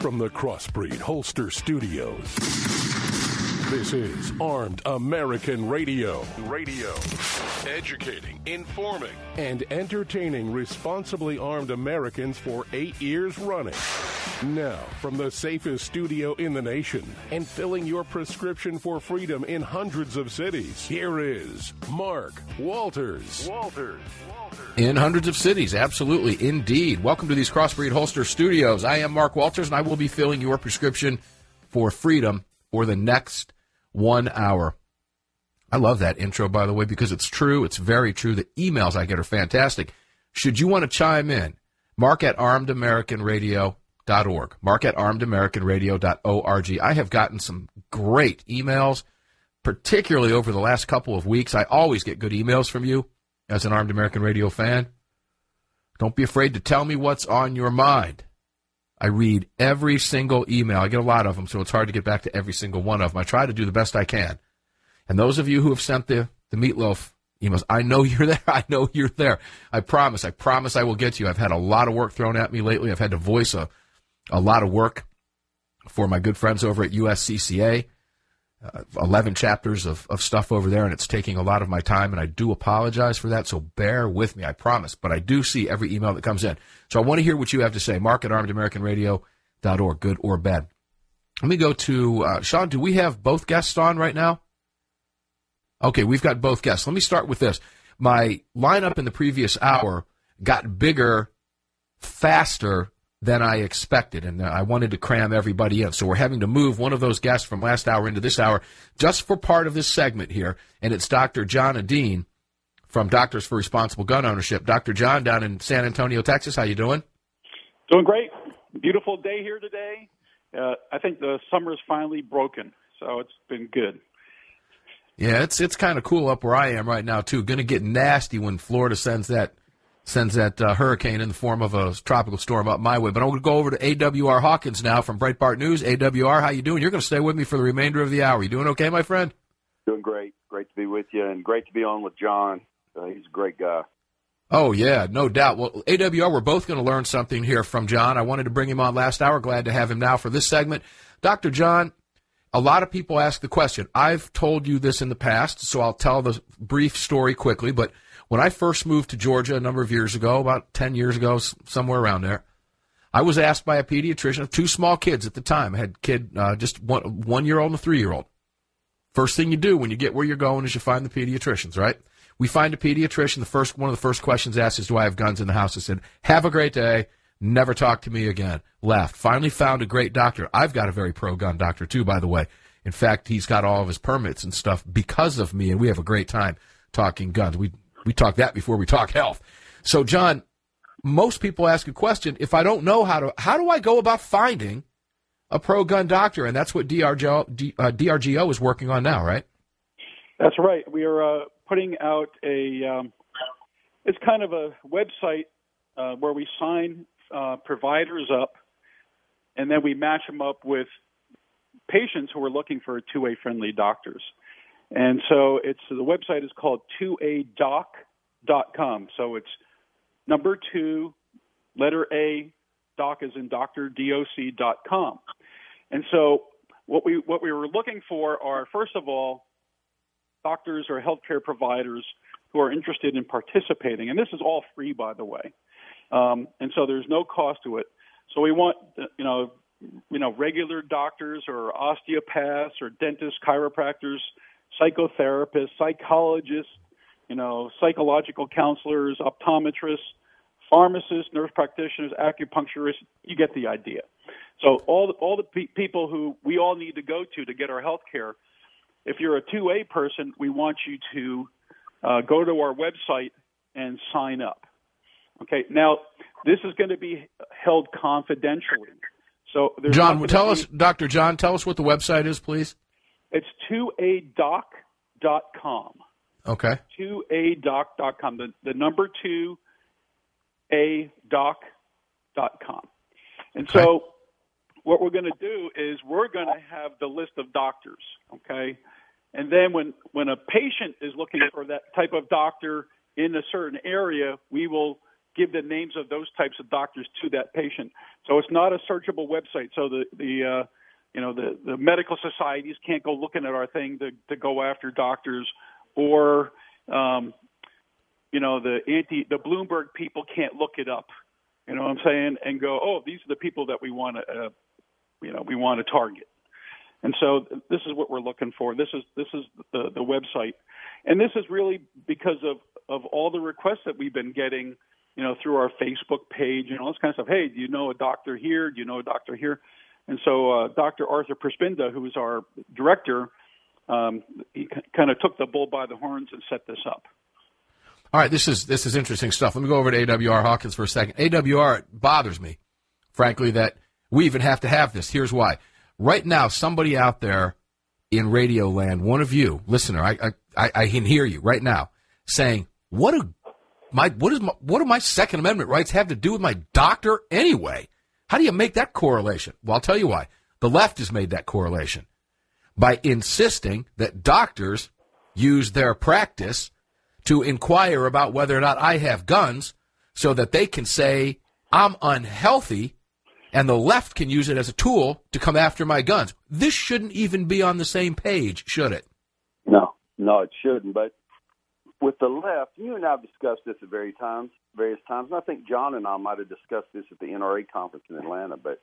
From the Crossbreed Holster Studios, this is Armed American Radio. Educating, informing, and entertaining responsibly armed Americans for 8 years running. Now, from the safest studio in the nation and filling your prescription for freedom in hundreds of cities, here is Mark Walters. In hundreds of cities, absolutely, indeed. Welcome to these Crossbreed Holster Studios. I am Mark Walters, and I will be filling your prescription for freedom for the next 1 hour. I love that intro, by the way, because it's true. It's very true. The emails I get are fantastic. Should you want to chime in, mark at armedamericanradio.org. Mark at armedamericanradio.org. I have gotten some great emails, particularly over the last couple of weeks. I always get good emails from you as an Armed American Radio fan. Don't be afraid to tell me what's on your mind. I read every single email. I get a lot of them, so it's hard to get back to every single one of them. I try to do the best I can. And those of you who have sent the meatloaf emails, I know you're there. I know you're there. I promise I will get to you. I've had a lot of work thrown at me lately. I've had to voice a lot of work for my good friends over at USCCA. 11 chapters of stuff over there, and it's taking a lot of my time, and I do apologize for that, so bear with me, I promise. But I do see every email that comes in. So I want to hear what you have to say. Mark at armedamericanradio.org, good or bad. Let me go to, Sean, do we have both guests on right now? Okay, we've got both guests. Let me start with this. My lineup in the previous hour got bigger, faster than I expected, and I wanted to cram everybody in. So we're having to move one of those guests from last hour into this hour just for part of this segment here, and it's Dr. John Adine from Doctors for Responsible Gun Ownership. Dr. John down in San Antonio, Texas, how you doing? Doing great. Beautiful day here today. I think the summer's finally broken, so it's been good. Yeah, it's kind of cool up where I am right now, too. Going to get nasty when Florida sends that hurricane in the form of a tropical storm up my way. But I'm going to go over to AWR Hawkins now from Breitbart News. AWR, how you doing? You're going to stay with me for the remainder of the hour. You doing okay, my friend? Doing great. Great to be with you, and great to be on with John. He's a great guy. Oh, yeah, no doubt. Well, AWR, we're both going to learn something here from John. I wanted to bring him on last hour. Glad to have him now for this segment. Dr. John, a lot of people ask the question. I've told you this in the past, so I'll tell the brief story quickly, but when I first moved to Georgia a number of years ago, about 10 years ago, somewhere around there, I was asked by a pediatrician of two small kids at the time. I had just one-year-old and a 3-year-old. First thing you do when you get where you're going is you find the pediatricians, right? We find a pediatrician. One of the first questions asked is, do I have guns in the house? I said, have a great day. Never talk to me again. Left. Finally found a great doctor. I've got a very pro-gun doctor, too, by the way. In fact, he's got all of his permits and stuff because of me, and we have a great time talking guns. We talk that before we talk health. So, John, most people ask a question, if I don't know how do I go about finding a pro-gun doctor? And that's what DRGO is working on now, right? That's right. We are putting out it's kind of a website where we sign providers up, and then we match them up with patients who are looking for 2A friendly doctors. And so the website is called 2adoc.com. So it's number 2, letter A, doc as in doctor, DOC.com. And so what we were looking for are, first of all, doctors or healthcare providers who are interested in participating. And this is all free, by the way. And so there's no cost to it. So we want, regular doctors or osteopaths or dentists, chiropractors, psychotherapists, psychologists, psychological counselors, optometrists, pharmacists, nurse practitioners, acupuncturists. You get the idea. So all the people who we all need to go to get our health care. If you're a 2A person, we want you to go to our website and sign up. Okay. Now, this is going to be held confidentially. So, John, Dr. John, tell us what the website is, please. It's 2adoc.com. Okay. 2adoc.com. The number 2adoc.com. And okay. So what we're going to do is we're going to have the list of doctors, okay? And then when a patient is looking for that type of doctor in a certain area, we will give the names of those types of doctors to that patient. So it's not a searchable website. So the medical societies can't go looking at our thing to go after doctors, or the Bloomberg people can't look it up. You know what I'm saying? And go, oh, these are the people that we want to target. And so this is what we're looking for. This is the website, and this is really because of all the requests that we've been getting, through our Facebook page and all this kind of stuff. Hey, do you know a doctor here? Do you know a doctor here? And so Dr. Arthur Prispinda, who is our director, he kind of took the bull by the horns and set this up. All right, this is interesting stuff. Let me go over to AWR Hawkins for a second. AWR, it bothers me, frankly, that we even have to have this. Here's why. Right now, somebody out there in radio land, one of you, listener, I can hear you right now saying, what do my Second Amendment rights have to do with my doctor anyway? How do you make that correlation? Well, I'll tell you why. The left has made that correlation by insisting that doctors use their practice to inquire about whether or not I have guns so that they can say I'm unhealthy, and the left can use it as a tool to come after my guns. This shouldn't even be on the same page, should it? No, it shouldn't. But with the left, you and I have discussed this at various times, and I think John and I might have discussed this at the NRA conference in Atlanta. But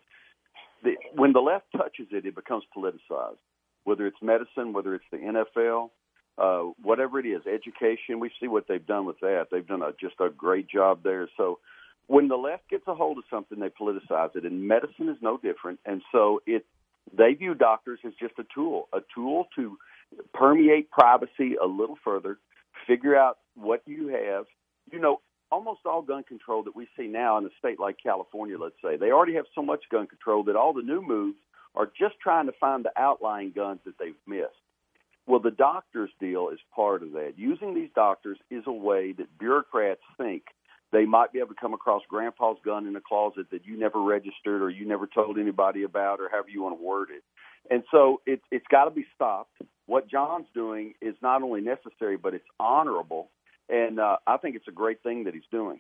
when the left touches it, it becomes politicized, whether it's medicine, whether it's the NFL, whatever it is, education. We see what they've done with that. They've done just a great job there. So when the left gets a hold of something, they politicize it, and medicine is no different. And so they view doctors as just a tool to permeate privacy a little further, figure out what you have. Almost all gun control that we see now in a state like California, let's say, they already have so much gun control that all the new moves are just trying to find the outlying guns that they've missed. Well, the doctors deal is part of that. Using these doctors is a way that bureaucrats think they might be able to come across grandpa's gun in a closet that you never registered or you never told anybody about, or however you want to word it. And so it's got to be stopped. What John's doing is not only necessary, but it's honorable. And I think it's a great thing that he's doing.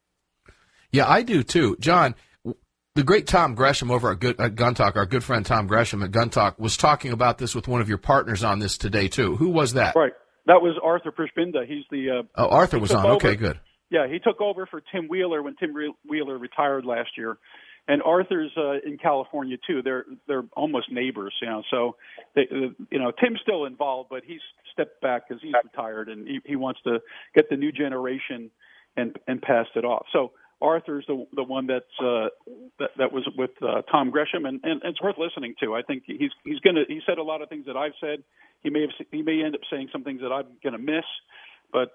Yeah, I do too. John, the great Tom Gresham over at Gun Talk, our good friend Tom Gresham at Gun Talk, was talking about this with one of your partners on this today too. Who was that? Right. That was Arthur Prispinda. He's the... Arthur was on. Over. Okay, good. Yeah, he took over for Tim Wheeler when Tim Wheeler retired last year. And Arthur's in California too. They're almost neighbors, so Tim's still involved, but he's stepped back because he's retired and he wants to get the new generation and pass it off. So Arthur's the one that was with Tom Gresham, and it's worth listening to. I think he said a lot of things that I've said. He may end up saying some things that I'm going to miss, but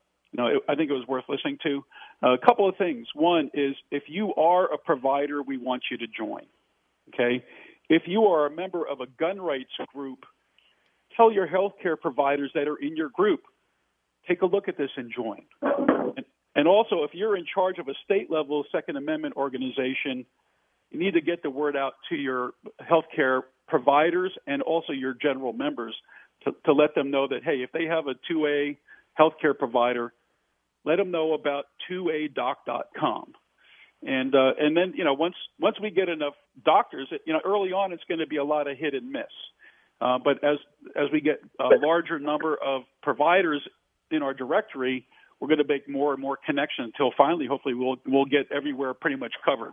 I think it was worth listening to. A couple of things. One is, if you are a provider, we want you to join. Okay? If you are a member of a gun rights group, tell your healthcare providers that are in your group, take a look at this and join. And also, if you're in charge of a state-level Second Amendment organization, you need to get the word out to your healthcare providers and also your general members to let them know that, hey, if they have a 2A healthcare provider, let them know about 2adoc.com. And then, once we get enough doctors, early on it's going to be a lot of hit and miss. But as we get a larger number of providers in our directory, we're going to make more and more connections until finally, hopefully, we'll get everywhere pretty much covered.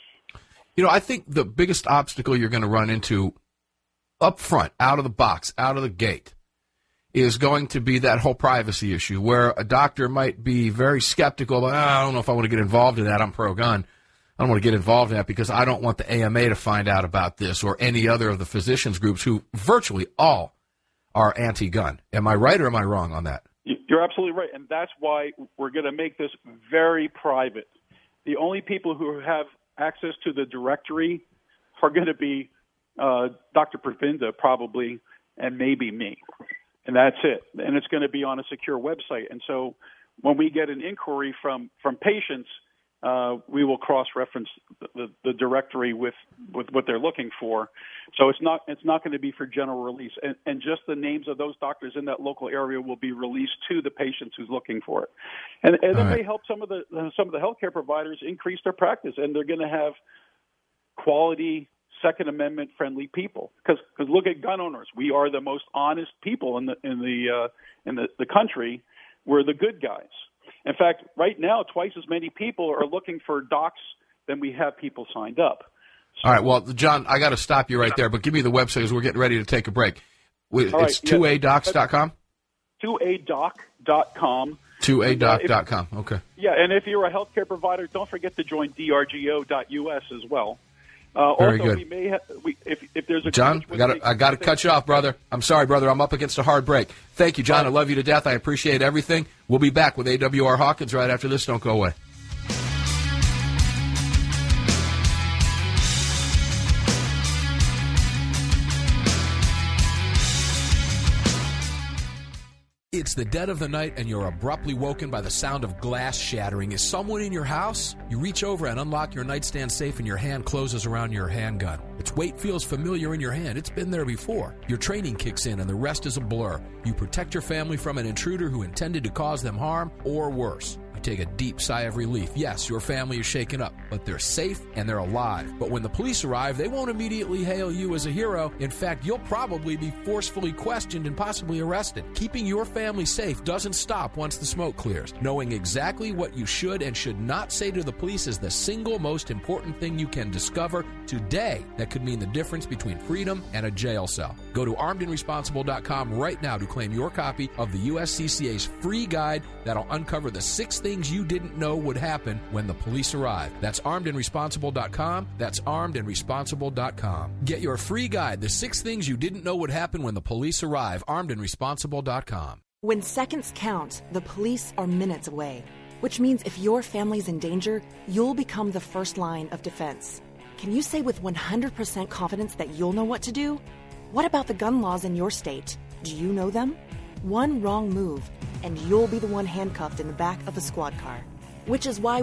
I think the biggest obstacle you're going to run into up front, out of the box, out of the gate, is going to be that whole privacy issue where a doctor might be very skeptical. I don't know if I want to get involved in that. I'm pro-gun. I don't want to get involved in that because I don't want the AMA to find out about this, or any other of the physicians groups who virtually all are anti-gun. Am I right or am I wrong on that? You're absolutely right, and that's why we're going to make this very private. The only people who have access to the directory are going to be Dr. Prispinda probably, and maybe me. And that's it. And it's going to be on a secure website. And so when we get an inquiry from patients, we will cross-reference the directory with what they're looking for. So it's not going to be for general release, and just the names of those doctors in that local area will be released to the patients who's looking for it, and it may help some of the healthcare providers increase their practice, and they're going to have quality Second Amendment friendly people. Because look at gun owners, we are the most honest people in the country. We're the good guys. In fact, right now, twice as many people are looking for docs than we have people signed up. So, all right, well, John, I got to stop you right there, but give me the website as we're getting ready to take a break. It's 2adocs.com? 2adoc.com. 2adoc.com, okay. Yeah, and if you're a healthcare provider, don't forget to join drgo.us as well. Very also, good. We may if there's a John, I got to cut you off, brother. I'm sorry, brother. I'm up against a hard break. Thank you, John. I love you to death. I appreciate everything. We'll be back with AWR Hawkins right after this. Don't go away. It's the dead of the night and you're abruptly woken by the sound of glass shattering. Is someone in your house? You reach over and unlock your nightstand safe and your hand closes around your handgun. Its weight feels familiar in your hand. It's been there before. Your training kicks in and the rest is a blur. You protect your family from an intruder who intended to cause them harm or worse. You take a deep sigh of relief. Yes, your family is shaken up, but they're safe and they're alive. But when the police arrive, they won't immediately hail you as a hero. In fact, you'll probably be forcefully questioned and possibly arrested. Keeping your family safe doesn't stop once the smoke clears. Knowing exactly what you should and should not say to the police is the single most important thing you can discover today that could mean the difference between freedom and a jail cell. Go to armedandresponsible.com right now to claim your copy of the USCCA's free guide that'll uncover the 6 things you didn't know would happen when the police arrive. That's armedandresponsible.com. That's armedandresponsible.com. Get your free guide, the 6 things you didn't know would happen when the police arrive. armedandresponsible.com. When seconds count, the police are minutes away, which means if your family's in danger, you'll become the first line of defense. Can you say with 100% confidence that you'll know what to do? What about the gun laws in your state? Do you know them? One wrong move, and you'll be the one handcuffed in the back of a squad car. Which is why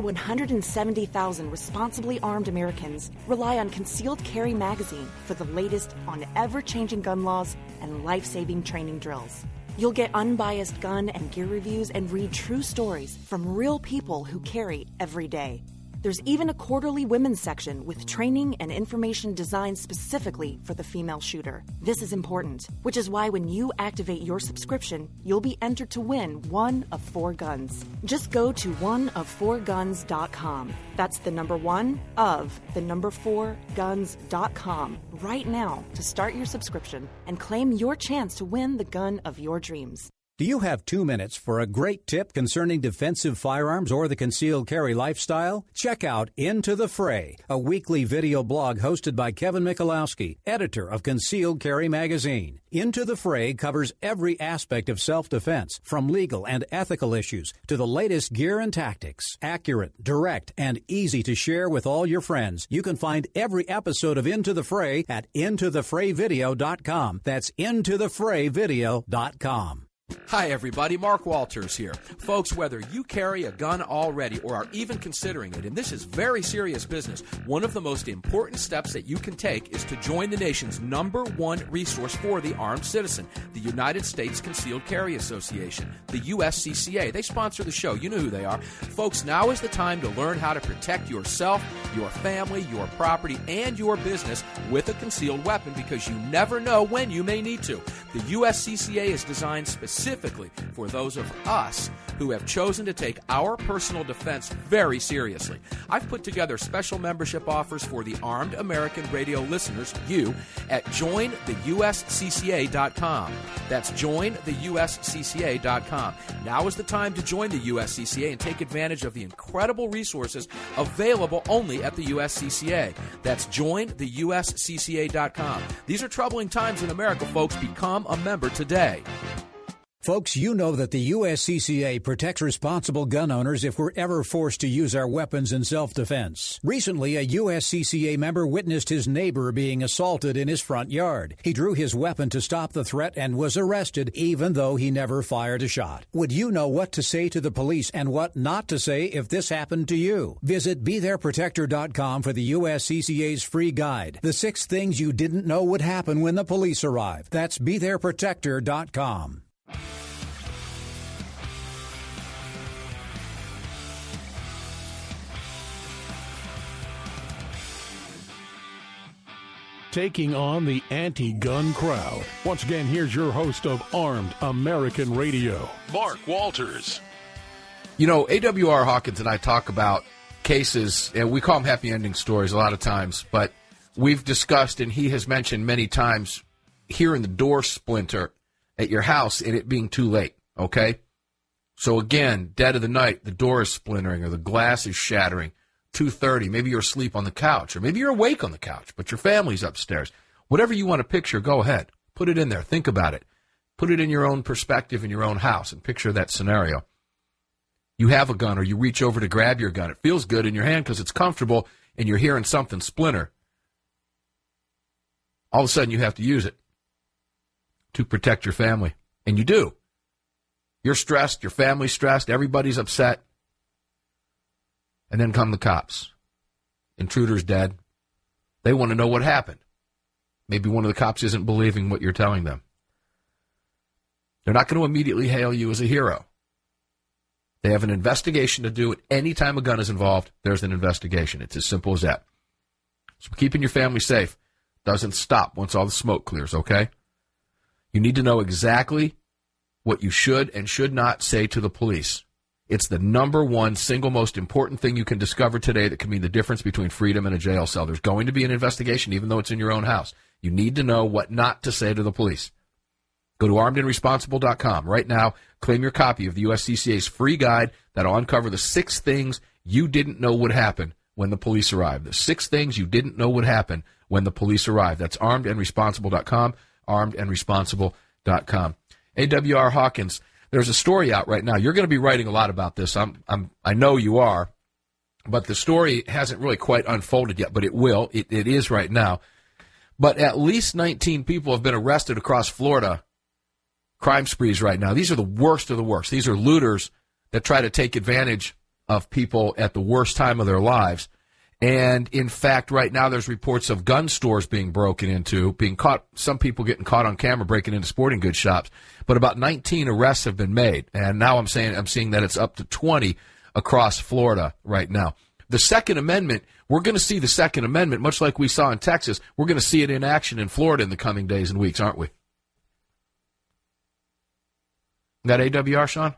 170,000 responsibly armed Americans rely on Concealed Carry Magazine for the latest on ever-changing gun laws and life-saving training drills. You'll get unbiased gun and gear reviews and read true stories from real people who carry every day. There's even a quarterly women's section with training and information designed specifically for the female shooter. This is important, which is why when you activate your subscription, you'll be entered to win one of 4 guns. Just go to oneof4guns.com. That's the number 1 of the number 4guns.com right now to start your subscription and claim your chance to win the gun of your dreams. Do you have 2 minutes for a great tip concerning defensive firearms or the concealed carry lifestyle? Check out Into the Fray, a weekly video blog hosted by Kevin Michalowski, editor of Concealed Carry Magazine. Into the Fray covers every aspect of self-defense, from legal and ethical issues to the latest gear and tactics. Accurate, direct, and easy to share with all your friends. You can find every episode of Into the Fray at intothefrayvideo.com. That's intothefrayvideo.com. Hi everybody, Mark Walters here. Folks, whether you carry a gun already or are even considering it, and this is very serious business, one of the most important steps that you can take is to join the nation's #1 resource for the armed citizen, the United States Concealed Carry Association, the USCCA. They sponsor the show. You know who they are. Folks, now is the time to learn how to protect yourself, your family, your property, and your business with a concealed weapon, because you never know when you may need to. The USCCA is designed specifically for those of us who have chosen to take our personal defense very seriously. I've put together special membership offers for the armed American radio listeners, you, at jointheuscca.com. That's jointheuscca.com. Now is the time to join the USCCA and take advantage of the incredible resources available only at the USCCA. That's jointheuscca.com. These are troubling times in America, folks. Become a member today. Folks, you know that the USCCA protects responsible gun owners if we're ever forced to use our weapons in self-defense. Recently, a USCCA member witnessed his neighbor being assaulted in his front yard. He drew his weapon to stop the threat and was arrested, even though he never fired a shot. Would you know what to say to the police and what not to say if this happened to you? Visit BeThereProtector.com for the USCCA's free guide. The 6 things you didn't know would happen when the police arrive. That's BeThereProtector.com. Taking on the anti-gun crowd. Once again, here's your host of Armed American Radio, Mark Walters. You know, AWR Hawkins and I talk about cases, and we call them happy ending stories a lot of times, but we've discussed, and he has mentioned many times, hearing the door splinter at your house and it being too late, okay? So again, dead of the night, the door is splintering or the glass is shattering. 2:30, maybe you're asleep on the couch, or maybe you're awake on the couch, but your family's upstairs. Whatever you want to picture, go ahead. Put it in there. Think about it. Put it in your own perspective in your own house and picture that scenario. You have a gun or you reach over to grab your gun. It feels good in your hand because it's comfortable and you're hearing something splinter. All of a sudden you have to use it to protect your family. And you do. You're stressed, your family's stressed, everybody's upset. And then come the cops. Intruder's dead. They want to know what happened. Maybe one of the cops isn't believing what you're telling them. They're not going to immediately hail you as a hero. They have an investigation to do. Any time a gun is involved, there's an investigation. It's as simple as that. So keeping your family safe doesn't stop once all the smoke clears, okay? You need to know exactly what you should and should not say to the police. It's the number one single most important thing you can discover today that can mean the difference between freedom and a jail cell. There's going to be an investigation, even though it's in your own house. You need to know what not to say to the police. Go to armedandresponsible.com right now. Claim your copy of the USCCA's free guide that'll uncover the 6 things you didn't know would happen when the police arrive. The 6 things you didn't know would happen when the police arrive. That's armedandresponsible.com, armedandresponsible.com. AWR Hawkins. There's a story out right now. You're going to be writing a lot about this. I know you are, but the story hasn't really quite unfolded yet, but it will. It is right now. But at least 19 people have been arrested across Florida. Crime sprees right now. These are the worst of the worst. These are looters that try to take advantage of people at the worst time of their lives. And, in fact, right now there's reports of gun stores being broken into, being caught, some people getting caught on camera breaking into sporting goods shops. But about 19 arrests have been made. And now I'm seeing that it's up to 20 across Florida right now. The Second Amendment, we're going to see the Second Amendment, much like we saw in Texas. We're going to see it in action in Florida in the coming days and weeks, aren't we? That AWR, Sean?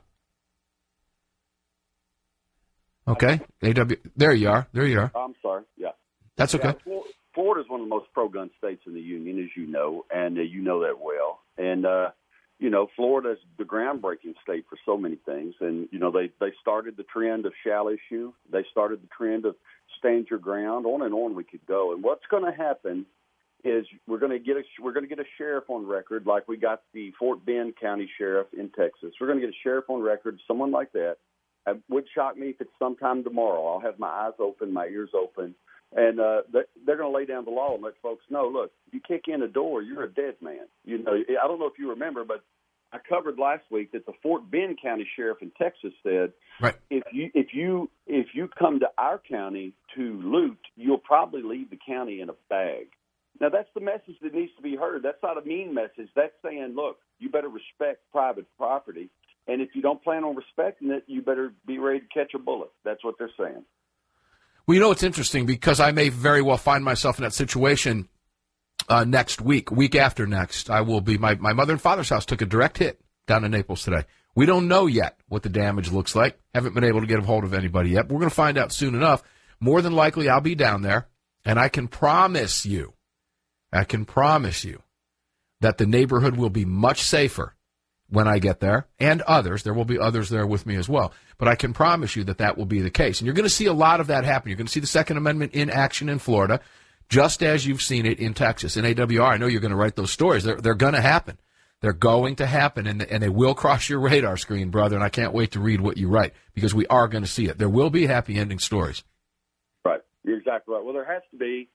Okay. There you are. I'm sorry. Yeah. That's okay. Yeah, Florida is one of the most pro-gun states in the union, as you know, and you know that well. And, Florida is the groundbreaking state for so many things. And, they started the trend of shall issue. They started the trend of stand your ground. On and on we could go. And what's going to happen is we're going to get a sheriff on record like we got the Fort Bend County Sheriff in Texas. We're going to get a sheriff on record, someone like that. It would shock me if it's sometime tomorrow. I'll have my eyes open, my ears open, and they're going to lay down the law and let folks know, look, you kick in a door, you're a dead man. I don't know if you remember, but I covered last week that the Fort Bend County Sheriff in Texas said, right, if you come to our county to loot, you'll probably leave the county in a bag. Now, that's the message that needs to be heard. That's not a mean message. That's saying, look, you better respect private property. And if you don't plan on respecting it, you better be ready to catch a bullet. That's what they're saying. Well, it's interesting because I may very well find myself in that situation next week after next. I will be, my mother and father's house took a direct hit down in Naples today. We don't know yet what the damage looks like. Haven't been able to get a hold of anybody yet. We're going to find out soon enough. More than likely, I'll be down there, and I can promise you that the neighborhood will be much safer when I get there, and others. There will be others there with me as well. But I can promise you that will be the case. And you're going to see a lot of that happen. You're going to see the Second Amendment in action in Florida, just as you've seen it in Texas. In AWR, I know you're going to write those stories. They're going to happen. They're going to happen, and they will cross your radar screen, brother, and I can't wait to read what you write, because we are going to see it. There will be happy ending stories. Right. You're exactly right. Well, there has to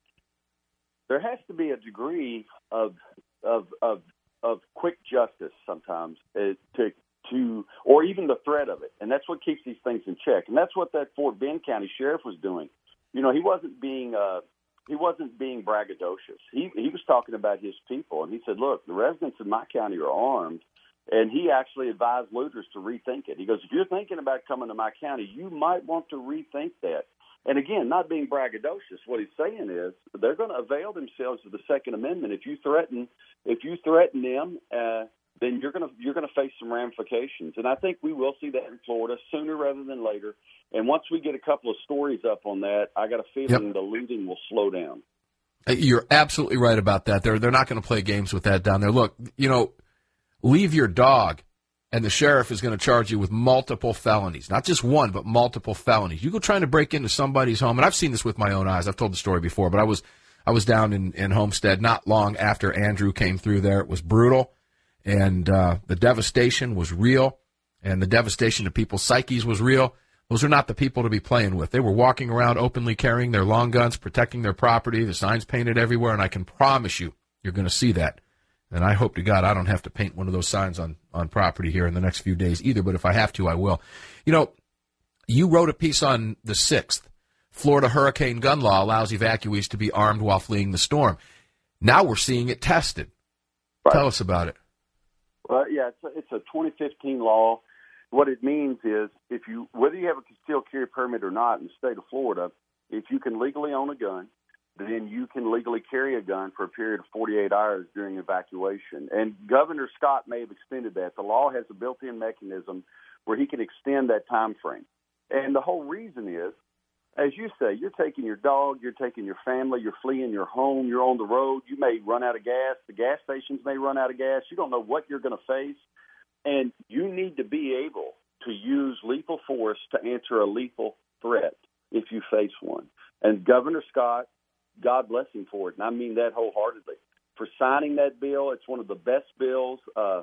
be a degree of quick justice sometimes or even the threat of it, and that's what keeps these things in check. And that's what that Fort Bend County sheriff was doing. You know, he wasn't being braggadocious. He was talking about his people, and he said, "Look, the residents in my county are armed," and he actually advised looters to rethink it. He goes, "If you're thinking about coming to my county, you might want to rethink that." And again, not being braggadocious, what he's saying is they're going to avail themselves of the Second Amendment. If you threaten them, then you're going to face some ramifications. And I think we will see that in Florida sooner rather than later. And once we get a couple of stories up on that, I got a feeling the looting will slow down. You're absolutely right about that. They're not going to play games with that down there. Look, leave your dog, and the sheriff is going to charge you with multiple felonies. Not just one, but multiple felonies. You go trying to break into somebody's home, and I've seen this with my own eyes. I've told the story before, but I was down in Homestead not long after Andrew came through there. It was brutal, and the devastation was real, and the devastation to people's psyches was real. Those are not the people to be playing with. They were walking around openly carrying their long guns, protecting their property, the signs painted everywhere, and I can promise you, you're going to see that. And I hope to God I don't have to paint one of those signs on property here in the next few days either, but if I have to, I will. You wrote a piece on the 6th. Florida hurricane gun law allows evacuees to be armed while fleeing the storm. Now we're seeing it tested. Right. Tell us about it. Well, yeah, it's a 2015 law. What it means is whether you have a concealed carry permit or not in the state of Florida, if you can legally own a gun, then you can legally carry a gun for a period of 48 hours during evacuation. And Governor Scott may have extended that. The law has a built-in mechanism where he can extend that time frame. And the whole reason is, as you say, you're taking your dog, you're taking your family, you're fleeing your home, you're on the road, you may run out of gas, the gas stations may run out of gas, you don't know what you're going to face. And you need to be able to use lethal force to answer a lethal threat if you face one. And Governor Scott, God bless him for it, and I mean that wholeheartedly, for signing that bill. It's one of the best bills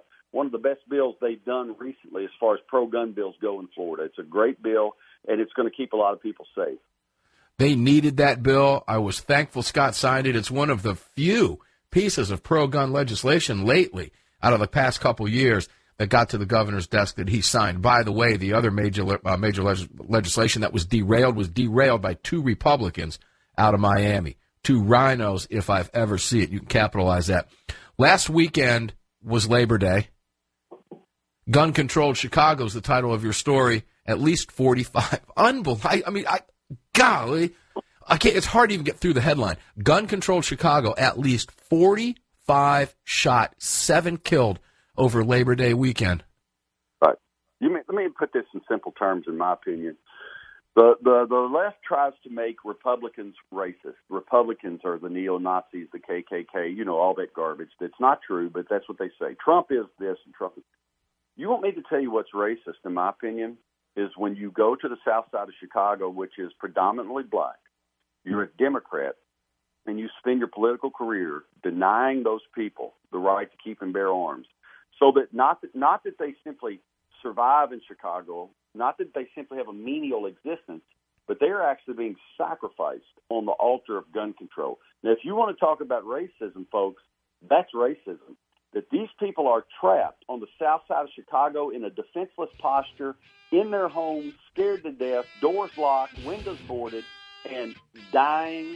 they've done recently as far as pro-gun bills go in Florida. It's a great bill, and it's going to keep a lot of people safe. They needed that bill. I was thankful Scott signed it. It's one of the few pieces of pro-gun legislation lately out of the past couple years that got to the governor's desk that he signed. By the way, the other major legislation that was derailed by 2 Republicans out of Miami. 2 rhinos, if I've ever seen it. You can capitalize that. Last weekend was Labor Day. Gun-controlled Chicago is the title of your story. At least 45. Unbelievable. Golly. I can't. It's hard to even get through the headline. Gun-controlled Chicago, at least 45 shot, 7 killed over Labor Day weekend. Right. Let me put this in simple terms, in my opinion. The left tries to make Republicans racist. Republicans are the neo-Nazis, the KKK, all that garbage. That's not true, but that's what they say. Trump is this and Trump is... You want me to tell you what's racist, in my opinion, is when you go to the south side of Chicago, which is predominantly black, you're a Democrat, and you spend your political career denying those people the right to keep and bear arms. So that not that they simply survive in Chicago, not that they simply have a menial existence, but they are actually being sacrificed on the altar of gun control. Now, if you want to talk about racism, folks, that's racism. That these people are trapped on the south side of Chicago in a defenseless posture, in their homes, scared to death, doors locked, windows boarded, and dying.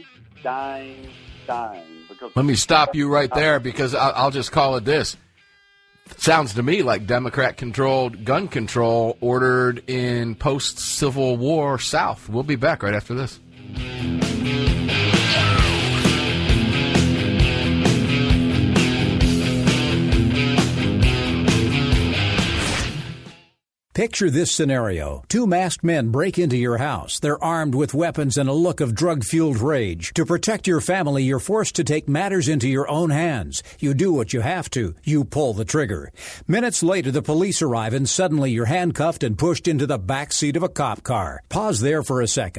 Let me stop you right there, because I'll just call it this. Sounds to me like Democrat-controlled gun control ordered in post-Civil War South. We'll be back right after this. Picture this scenario. 2 masked men break into your house. They're armed with weapons and a look of drug-fueled rage. To protect your family, you're forced to take matters into your own hands. You do what you have to. You pull the trigger. Minutes later, the police arrive and suddenly you're handcuffed and pushed into the back seat of a cop car. Pause there for a second.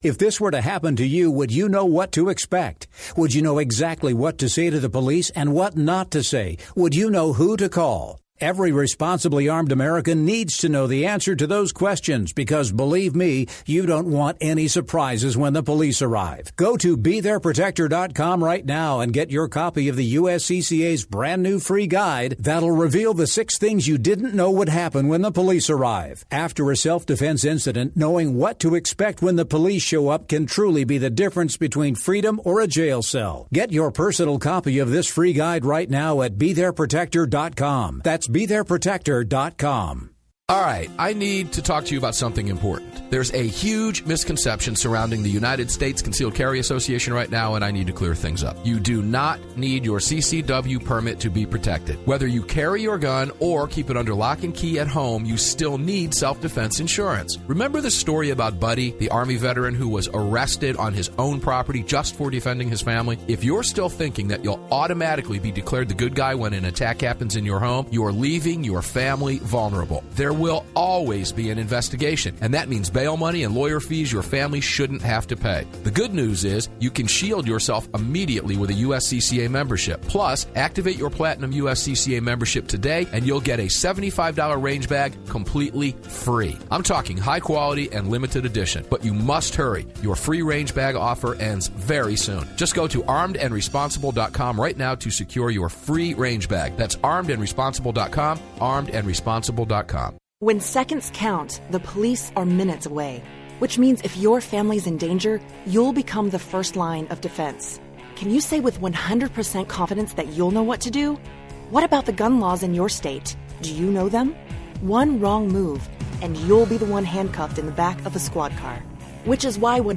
If this were to happen to you, would you know what to expect? Would you know exactly what to say to the police and what not to say? Would you know who to call? Every responsibly armed American needs to know the answer to those questions because, believe me, you don't want any surprises when the police arrive. Go to BeThereProtector.com right now and get your copy of the USCCA's brand new free guide that'll reveal the 6 things you didn't know would happen when the police arrive. After a self-defense incident, knowing what to expect when the police show up can truly be the difference between freedom or a jail cell. Get your personal copy of this free guide right now at BeThereProtector.com. That's BeThereProtector.com. All right, I need to talk to you about something important. There's a huge misconception surrounding the United States Concealed Carry Association right now, and I need to clear things up. You do not need your CCW permit to be protected. Whether you carry your gun or keep it under lock and key at home, you still need self-defense insurance. Remember the story about Buddy, the Army veteran who was arrested on his own property just for defending his family? If you're still thinking that you'll automatically be declared the good guy when an attack happens in your home, you are leaving your family vulnerable. There will always be an investigation, and that means bail money and lawyer fees your family shouldn't have to pay. The good news is you can shield yourself immediately with a USCCA membership. Plus, activate your Platinum USCCA membership today, and you'll get a $75 range bag completely free. I'm talking high quality and limited edition, but you must hurry. Your free range bag offer ends very soon. Just go to armedandresponsible.com right now to secure your free range bag. That's armedandresponsible.com, armedandresponsible.com. When seconds count, the police are minutes away, which means if your family's in danger, you'll become the first line of defense. Can you say with 100% confidence that you'll know what to do? What about the gun laws in your state? Do you know them? One wrong move, and you'll be the one handcuffed in the back of a squad car. Which is why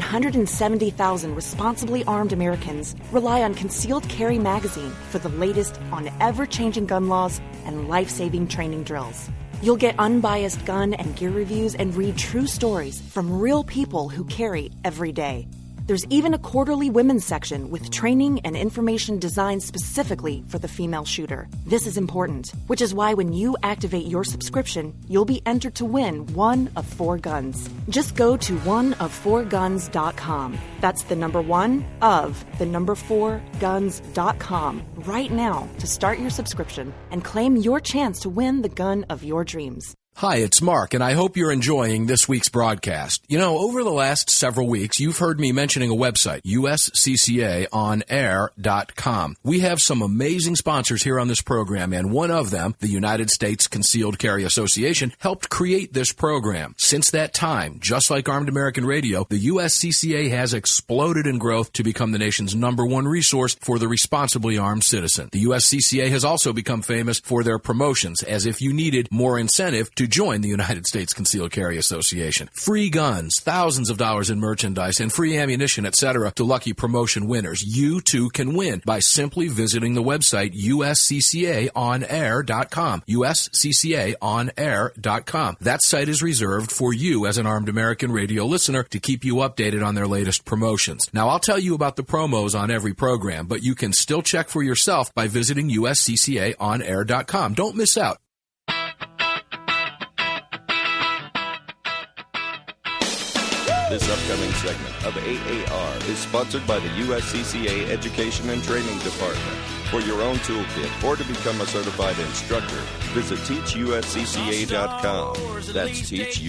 170,000 responsibly armed Americans rely on Concealed Carry Magazine for the latest on ever-changing gun laws and life-saving training drills. You'll get unbiased gun and gear reviews and read true stories from real people who carry every day. There's even a quarterly women's section with training and information designed specifically for the female shooter. This is important, which is why when you activate your subscription, you'll be entered to win one of 4 guns. Just go to oneof4guns.com. That's the number 1 of the number 4guns.com right now to start your subscription and claim your chance to win the gun of your dreams. Hi, it's Mark, and I hope you're enjoying this week's broadcast. You know, over the last several weeks, you've heard me mentioning a website, USCCAOnAir.com. We have some amazing sponsors here on this program, and one of them, the United States Concealed Carry Association, helped create this program. Since that time, just like Armed American Radio, the USCCA has exploded in growth to become the nation's #1 resource for the responsibly armed citizen. The USCCA has also become famous for their promotions, as if you needed more incentive to join the United States Concealed Carry Association. Free guns, thousands of dollars in merchandise, and free ammunition, etc. to lucky promotion winners. You too can win by simply visiting the website USCCAOnAir.com. USCCAOnAir.com. That site is reserved for you as an Armed American Radio listener to keep you updated on their latest promotions. Now, I'll tell you about the promos on every program, but you can still check for yourself by visiting USCCAOnAir.com. Don't miss out. This upcoming segment of AAR is sponsored by the USCCA Education and Training Department. For your own toolkit or to become a certified instructor, visit teachuscca.com. That's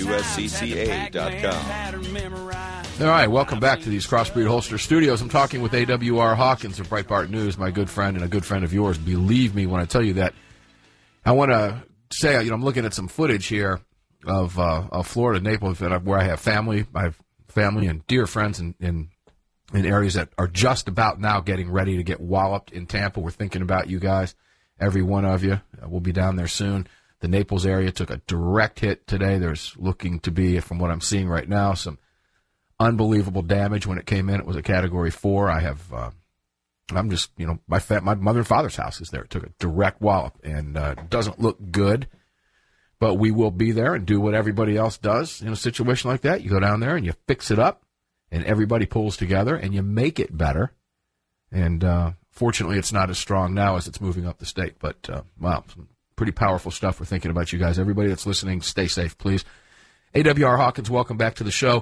teachuscca.com. All right, welcome back to these Crossbreed Holster Studios. I'm talking with AWR Hawkins of Breitbart News, my good friend and a good friend of yours. Believe me when I tell you that. I want to say, I'm looking at some footage here of Florida, Naples, where I have family. I have family and dear friends in areas that are just about now getting ready to get walloped in Tampa. We're thinking about you guys, every one of you. We'll be down there soon. The Naples area took a direct hit today. There's looking to be, from what I'm seeing right now, some unbelievable damage. When it came in, it was a Category 4. I have, I'm just, my mother and father's house is there. It took a direct wallop, and it doesn't look good. But we will be there and do what everybody else does in a situation like that. You go down there and you fix it up, and everybody pulls together, and you make it better. And fortunately, it's not as strong now as it's moving up the state. But, wow, some pretty powerful stuff. We're thinking about you guys. Everybody that's listening, stay safe, please. AWR Hawkins, welcome back to the show.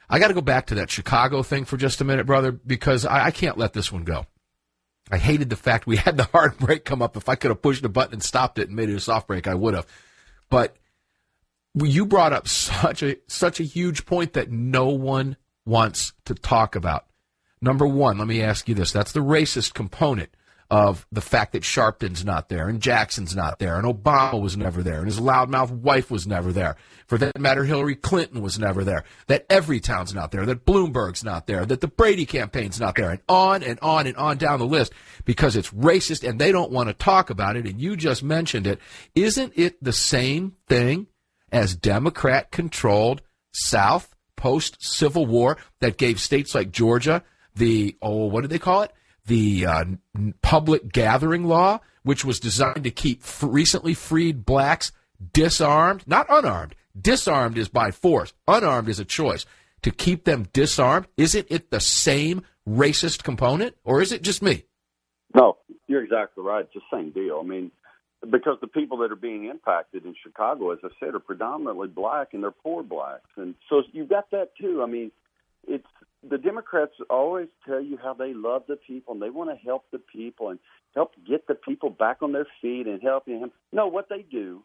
I got to go back to that Chicago thing for just a minute, brother, because I can't let this one go. I hated the fact we had the hard break come up. If I could have pushed the button and stopped it and made it a soft break, I would have. But you brought up such a huge point that no one wants to talk about. Number one, let me ask you this. That's the racist component of the fact that Sharpton's not there and Jackson's not there and Obama was never there and his loudmouth wife was never there. For that matter, Hillary Clinton was never there. That Everytown's not there. That Bloomberg's not there. That the Brady campaign's not there. And on and on and on down the list because it's racist and they don't want to talk about it. And you just mentioned it. Isn't it the same thing as Democrat-controlled South post-Civil War that gave states like Georgia what did they call it? The public gathering law, which was designed to keep recently freed blacks disarmed, not unarmed. Disarmed is by force. Unarmed is a choice. To keep them disarmed, isn't it the same racist component, or is it just me? No, you're exactly right. It's the same deal. I mean, because the people that are being impacted in Chicago, as I said, are predominantly black, and they're poor blacks. And so you've got that, too. I mean, it's the Democrats always tell you how they love the people and they want to help the people and help get the people back on their feet and help them. No, what they do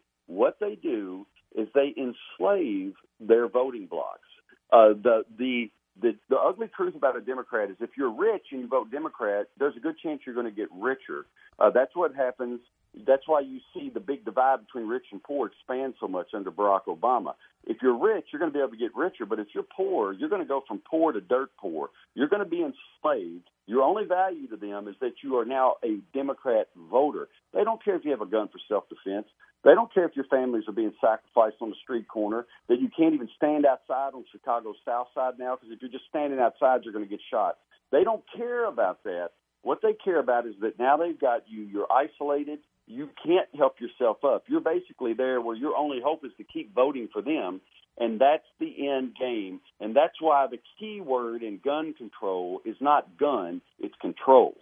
is they enslave their voting blocks. The ugly truth about a Democrat is if you're rich and you vote Democrat, there's a good chance you're going to get richer. That's what happens. That's why you see the big divide between rich and poor expand so much under Barack Obama. If you're rich, you're going to be able to get richer, but if you're poor, you're going to go from poor to dirt poor. You're going to be enslaved. Your only value to them is that you are now a Democrat voter. They don't care if you have a gun for self-defense. They don't care if your families are being sacrificed on the street corner, that you can't even stand outside on Chicago's south side now, because if you're just standing outside, you're going to get shot. They don't care about that. What they care about is that now they've got you. You're isolated. You can't help yourself up. You're basically there where your only hope is to keep voting for them, and that's the end game. And that's why the key word in gun control is not gun, it's control.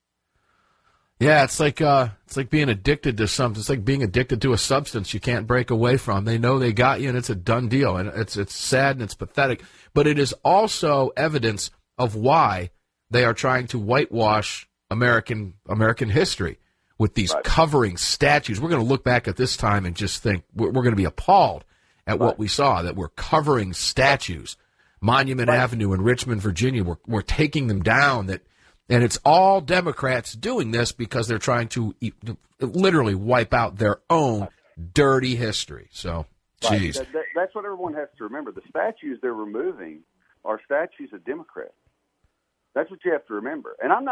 Yeah, it's like being addicted to something. It's like being addicted to a substance you can't break away from. They know they got you, and it's a done deal. And it's sad and it's pathetic. But it is also evidence of why they are trying to whitewash American history with these covering statues. We're going to look back at this time and just think we're going to be appalled at what we saw, that we're covering statues. Monument Avenue in Richmond, Virginia, we're taking them down. And it's all Democrats doing this because they're trying to literally wipe out their own dirty history. So, geez. That's what everyone has to remember. The statues they're removing are statues of Democrats. That's what you have to remember. And I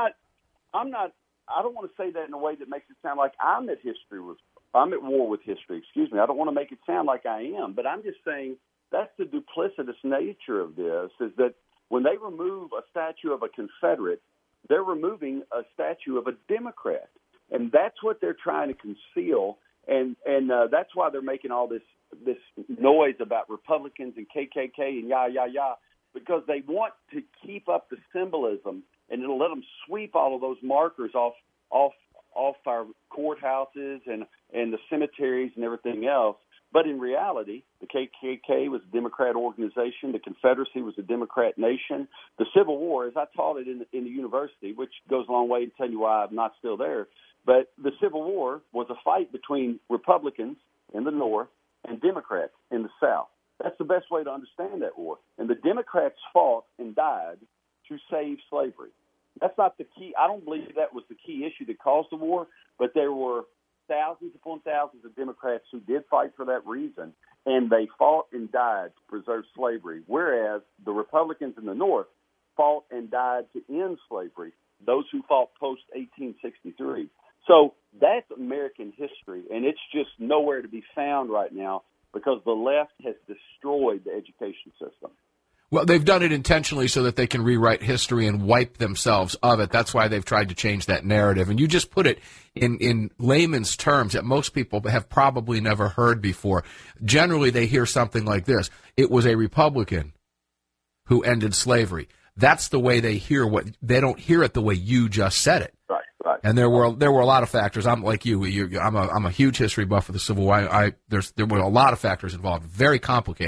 don't want to say that in a way that makes it sound like I'm at war with history. Excuse me. I don't want to make it sound like I am, but I'm just saying that's the duplicitous nature of this, is that when they remove a statue of a Confederate, they're removing a statue of a Democrat. And that's what they're trying to conceal. And that's why they're making all this noise about Republicans and KKK and yah, because they want to keep up the symbolism, and it'll let them sweep all of those markers off our courthouses and the cemeteries and everything else. But in reality, the KKK was a Democrat organization. The Confederacy was a Democrat nation. The Civil War, as I taught it in the university, which goes a long way to tell you why I'm not still there, but the Civil War was a fight between Republicans in the North and Democrats in the South. That's the best way to understand that war. And the Democrats fought and died to save slavery. That's not the key. I don't believe that was the key issue that caused the war, but there were thousands upon thousands of Democrats who did fight for that reason, and they fought and died to preserve slavery, whereas the Republicans in the North fought and died to end slavery, those who fought post-1863. So that's American history, and it's just nowhere to be found right now because the left has destroyed the education system. Well, they've done it intentionally so that they can rewrite history and wipe themselves of it. That's why they've tried to change that narrative. And you just put it in layman's terms that most people have probably never heard before. Generally, they hear something like this. It was a Republican who ended slavery. That's the way they hear what they don't hear it the way you just said it. Right. And there were a lot of factors. I'm like you. I'm a huge history buff for the Civil War. There were a lot of factors involved. Very complicated.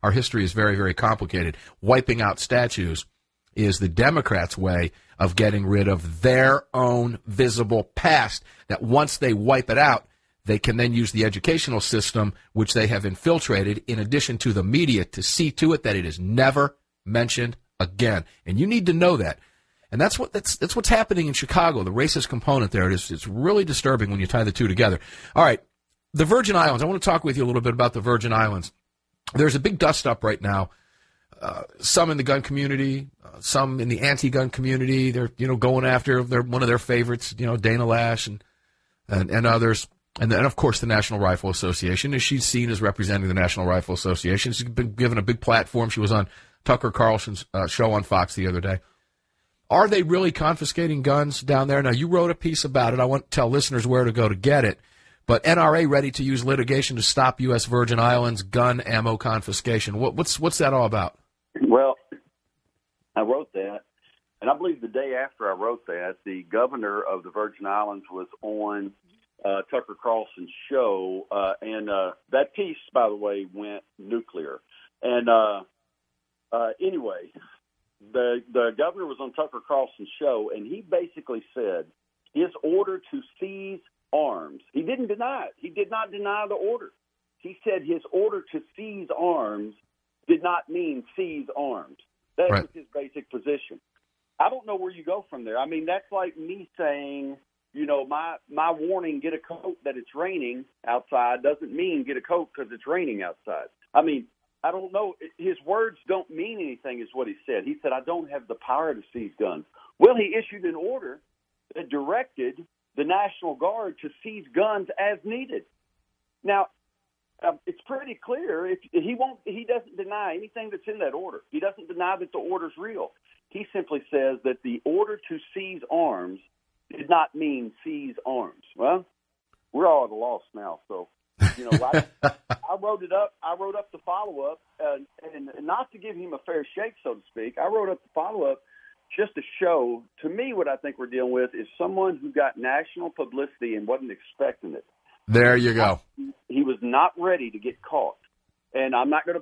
Our history is very, very complicated. Wiping out statues is the Democrats' way of getting rid of their own visible past, that once they wipe it out, they can then use the educational system, which they have infiltrated, in addition to the media, to see to it that it is never mentioned again. And you need to know that. And that's what's happening in Chicago, the racist component there. It's really disturbing when you tie the two together. All right, the Virgin Islands. I want to talk with you a little bit about the Virgin Islands. There's a big dust-up right now. Some in the gun community, some in the anti-gun community. They're going after one of their favorites, Dana Lash and others. And then, of course, the National Rifle Association, as she's seen as representing the National Rifle Association. She's been given a big platform. She was on Tucker Carlson's show on Fox the other day. Are they really confiscating guns down there? Now, you wrote a piece about it. I won't tell listeners where to go to get it. But NRA ready to use litigation to stop U.S. Virgin Islands gun ammo confiscation. What's that all about? Well, I wrote that, and I believe the day after I wrote that, the governor of the Virgin Islands was on Tucker Carlson's show, and that piece, by the way, went nuclear. And anyway, the governor was on Tucker Carlson's show, and he basically said his order to seize arms, he didn't deny it. He did not deny the order. He said his order to seize arms did not mean seize arms. That was his basic position. I don't know where you go from there. I mean, that's like me saying, my warning, get a coat that it's raining outside, doesn't mean get a coat because it's raining outside. I mean, I don't know. His words don't mean anything is what he said. He said, I don't have the power to seize guns. Well, he issued an order that directed the National Guard to seize guns as needed. Now, it's pretty clear. He doesn't deny anything that's in that order. He doesn't deny that the order's real. He simply says that the order to seize arms did not mean seize arms. Well, we're all at a loss now. So, I wrote it up. I wrote up the follow-up, and not to give him a fair shake, so to speak. I wrote up the follow-up just to show, to me, what I think we're dealing with is someone who got national publicity and wasn't expecting it. There you go. He was not ready to get caught, and I'm not going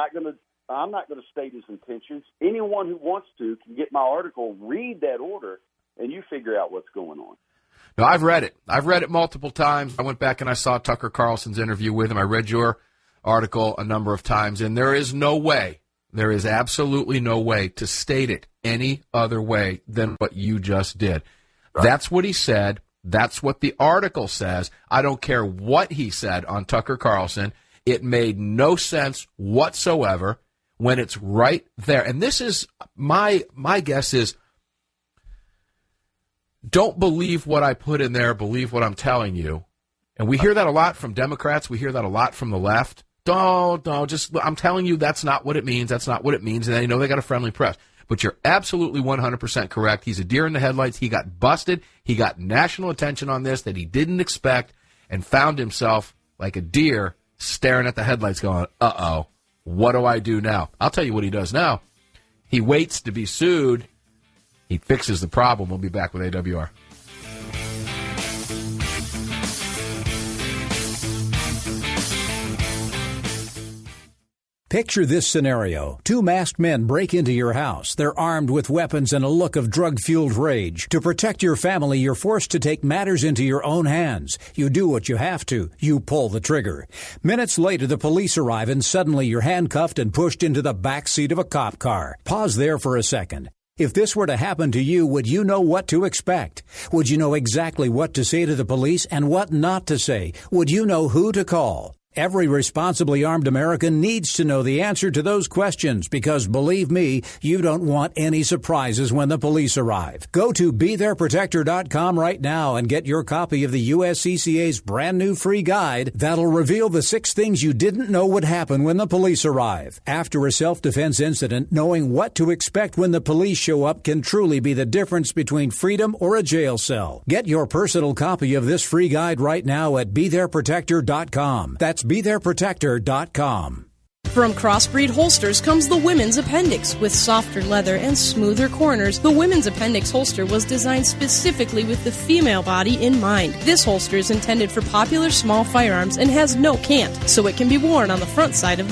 to state his intentions. Anyone who wants to can get my article, read that order, and you figure out what's going on. No, I've read it. I've read it multiple times. I went back and I saw Tucker Carlson's interview with him. I read your article a number of times, and there is absolutely no way to state it any other way than what you just did. Right. That's what he said. That's what the article says. I don't care what he said on Tucker Carlson. It made no sense whatsoever when it's right there. And this is my guess is, don't believe what I put in there, believe what I'm telling you. And we hear that a lot from Democrats. We hear that a lot from the left. I'm telling you that's not what it means. That's not what it means. And then, they got a friendly press. But you're absolutely 100% correct. He's a deer in the headlights. He got busted. He got national attention on this that he didn't expect and found himself like a deer staring at the headlights going, uh-oh, what do I do now? I'll tell you what he does now. He waits to be sued. He fixes the problem. We'll be back with AWR. Picture this scenario. Two masked men break into your house. They're armed with weapons and a look of drug-fueled rage. To protect your family, you're forced to take matters into your own hands. You do what you have to. You pull the trigger. Minutes later, the police arrive and suddenly you're handcuffed and pushed into the back seat of a cop car. Pause there for a second. If this were to happen to you, would you know what to expect? Would you know exactly what to say to the police and what not to say? Would you know who to call? Every responsibly armed American needs to know the answer to those questions because, believe me, you don't want any surprises when the police arrive. Go to BeThereProtector.com right now and get your copy of the USCCA's brand new free guide that'll reveal the 6 things you didn't know would happen when the police arrive. After a self-defense incident, knowing what to expect when the police show up can truly be the difference between freedom or a jail cell. Get your personal copy of this free guide right now at BeThereProtector.com. That's BeThereProtector.com. From Crossbreed Holsters comes the Women's Appendix. With softer leather and smoother corners, the Women's Appendix holster was designed specifically with the female body in mind. This holster is intended for popular small firearms and has no cant, so it can be worn on the front side of the body.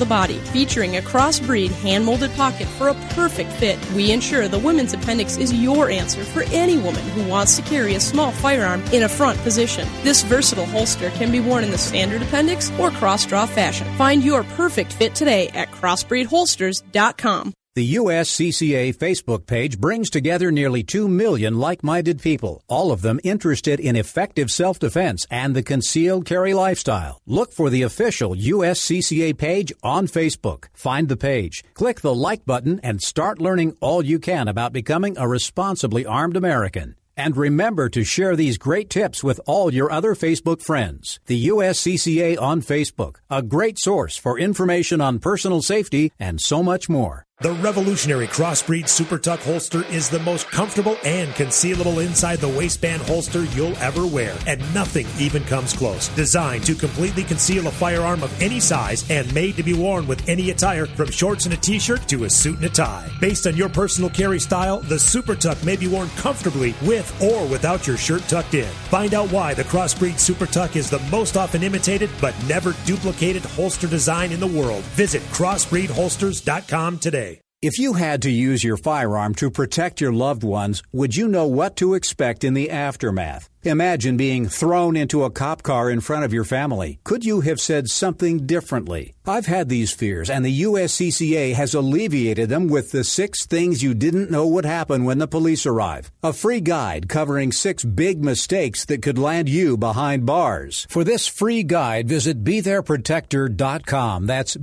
Featuring a crossbreed hand-molded pocket for a perfect fit, we ensure the Women's Appendix is your answer for any woman who wants to carry a small firearm in a front position. This versatile holster can be worn in the standard appendix or cross-draw fashion. Find your perfect fit today at crossbreedholsters.com. The USCCA Facebook page brings together nearly 2 million like-minded people, all of them interested in effective self-defense and the concealed carry lifestyle. Look for the official USCCA page on Facebook. Find the page, click the like button, and start learning all you can about becoming a responsibly armed American. And remember to share these great tips with all your other Facebook friends. The USCCA on Facebook, a great source for information on personal safety and so much more. The revolutionary Crossbreed Super Tuck holster is the most comfortable and concealable inside the waistband holster you'll ever wear, and nothing even comes close. Designed to completely conceal a firearm of any size and made to be worn with any attire, from shorts and a t-shirt to a suit and a tie. Based on your personal carry style, the Super Tuck may be worn comfortably with or without your shirt tucked in. Find out why the Crossbreed Super Tuck is the most often imitated but never duplicated holster design in the world. Visit crossbreedholsters.com today. If you had to use your firearm to protect your loved ones, would you know what to expect in the aftermath? Imagine being thrown into a cop car in front of your family. Could you have said something differently? I've had these fears, and the USCCA has alleviated them with the 6 things you didn't know would happen when the police arrive. A free guide covering 6 big mistakes that could land you behind bars. For this free guide, visit BeThereProtector.com. That's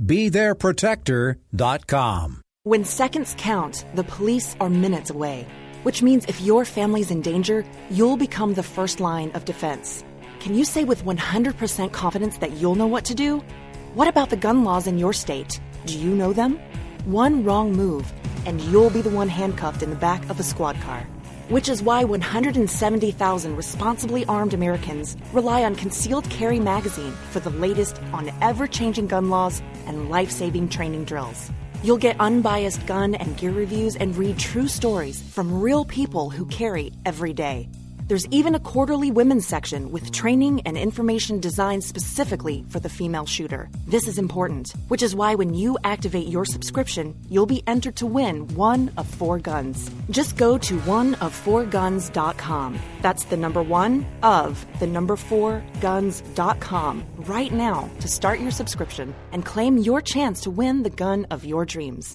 BeThereProtector.com. When seconds count, the police are minutes away, which means if your family's in danger, you'll become the first line of defense. Can you say with 100% confidence that you'll know what to do? What about the gun laws in your state? Do you know them? One wrong move, and you'll be the one handcuffed in the back of a squad car. Which is why 170,000 responsibly armed Americans rely on Concealed Carry Magazine for the latest on ever-changing gun laws and life-saving training drills. You'll get unbiased gun and gear reviews and read true stories from real people who carry every day. There's even a quarterly women's section with training and information designed specifically for the female shooter. This is important, which is why when you activate your subscription, you'll be entered to win one of 4 guns. Just go to oneof4guns.com. That's the number 1 of the number 4guns.com right now to start your subscription and claim your chance to win the gun of your dreams.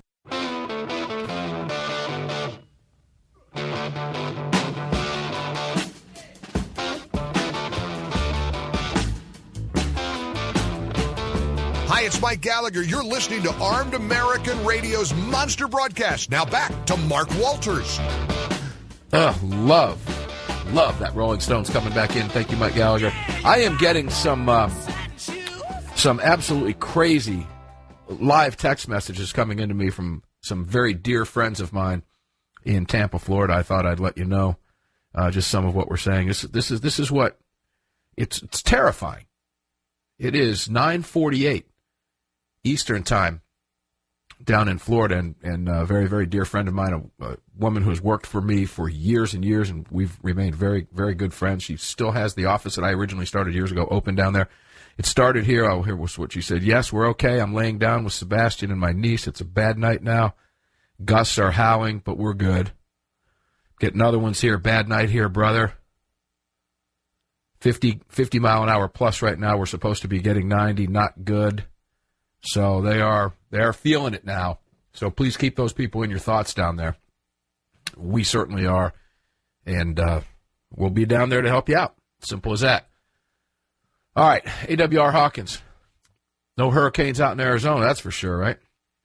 Hi, it's Mike Gallagher. You're listening to Armed American Radio's Monster Broadcast. Now back to Mark Walters. Love that Rolling Stones coming back in. Thank you, Mike Gallagher. I am getting some absolutely crazy live text messages coming into me from some very dear friends of mine in Tampa, Florida. I thought I'd let you know just some of what we're saying. This is what it's terrifying. It is 9:48 Eastern time down in Florida, and a very, very dear friend of mine, a woman who has worked for me for years and years, and we've remained very, very good friends. She still has the office that I originally started years ago open down there. It started here. Oh, here was what she said. Yes, we're okay. I'm laying down with Sebastian and my niece. It's a bad night now. Gusts are howling, but we're good. Getting other ones here. Bad night here, brother. 50 mile an hour plus right now. We're supposed to be getting 90. Not good. So they are feeling it now. So please keep those people in your thoughts down there. We certainly are. And we'll be down there to help you out. Simple as that. All right, AWR Hawkins. No hurricanes out in Arizona, that's for sure, right?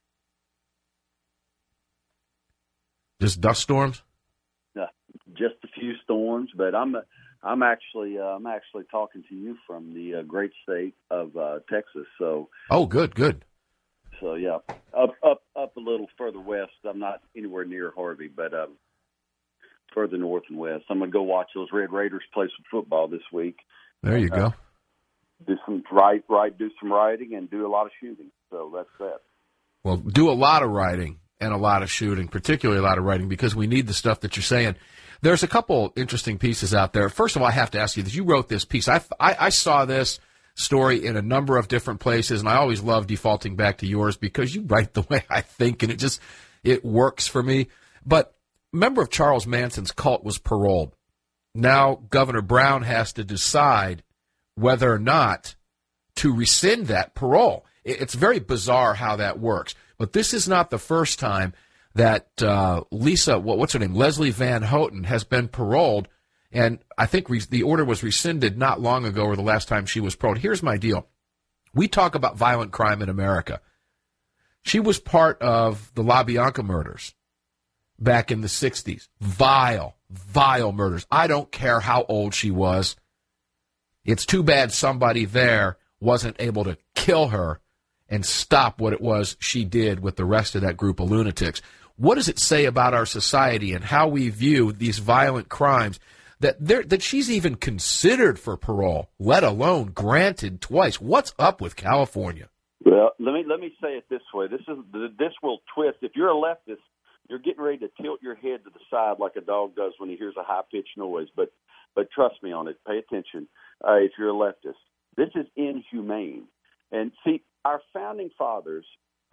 Just dust storms? Just a few storms, but I'm actually talking to you from the great state of Texas. So. Oh, good. So yeah, up a little further west. I'm not anywhere near Harvey, but further north and west. I'm gonna go watch those Red Raiders play some football this week. There you go. Do some riding and do a lot of shooting. So that's that. Well, do a lot of riding and a lot of shooting, particularly a lot of riding, because we need the stuff that you're saying. There's a couple interesting pieces out there. First of all, I have to ask you that you wrote this piece. I saw this. story in a number of different places, and I always love defaulting back to yours because you write the way I think, and it works for me. But a member of Charles Manson's cult was paroled. Now Governor Brown has to decide whether or not to rescind that parole. It's very bizarre how that works. But this is not the first time that what's her name, Leslie Van Houten, has been paroled. And I think the order was rescinded not long ago, or the last time she was paroled. Here's my deal. We talk about violent crime in America. She was part of the LaBianca murders back in the 60s. Vile murders. I don't care how old she was. It's too bad somebody there wasn't able to kill her and stop what it was she did with the rest of that group of lunatics. What does it say about our society and how we view these violent crimes that she's even considered for parole, let alone granted twice? What's up with California? Well, let me say it this way. This will twist. If you're a leftist, you're getting ready to tilt your head to the side like a dog does when he hears a high-pitched noise. But trust me on it. Pay attention. If you're a leftist, this is inhumane. And see, our founding fathers,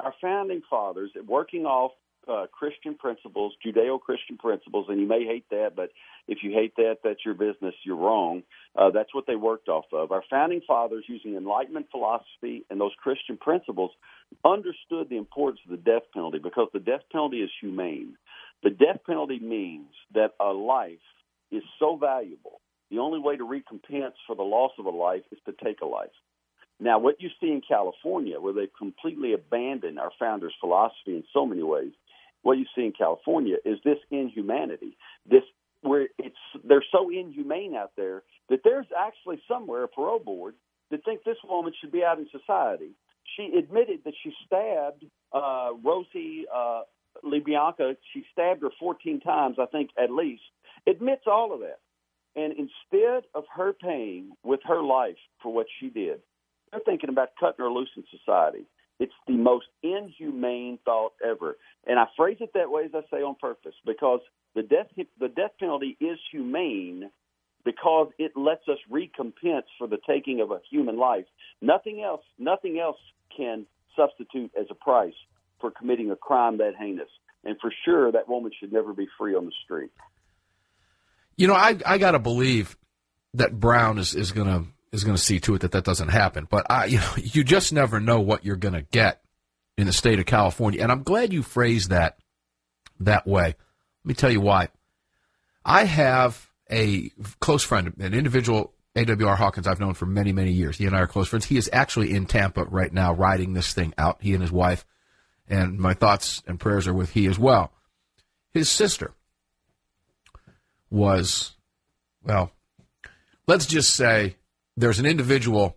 working off Christian principles, Judeo-Christian principles, and you may hate that, but if you hate that, that's your business. You're wrong. That's what they worked off of. Our founding fathers, using Enlightenment philosophy and those Christian principles, understood the importance of the death penalty because the death penalty is humane. The death penalty means that a life is so valuable, the only way to recompense for the loss of a life is to take a life. Now, what you see in California, where they've completely abandoned our founders' philosophy in so many ways, what you see in California is this inhumanity. They're so inhumane out there that there's actually somewhere a parole board that think this woman should be out in society. She admitted that she stabbed Rosie LaBianca. She stabbed her 14 times, I think, at least. Admits all of that. And instead of her paying with her life for what she did, they're thinking about cutting her loose in society. It's the most inhumane thought ever. And I phrase it that way, as I say, on purpose, because the death penalty is humane because it lets us recompense for the taking of a human life. Nothing else can substitute as a price for committing a crime that heinous. And for sure, that woman should never be free on the street. You know, I got to believe that Brown is going to see to it that doesn't happen. But you just never know what you're going to get in the state of California. And I'm glad you phrased that way. Let me tell you why. I have a close friend, an individual, A.W.R. Hawkins, I've known for many, many years. He and I are close friends. He is actually in Tampa right now riding this thing out, he and his wife. And my thoughts and prayers are with he as well. His sister was, well, let's just say there's an individual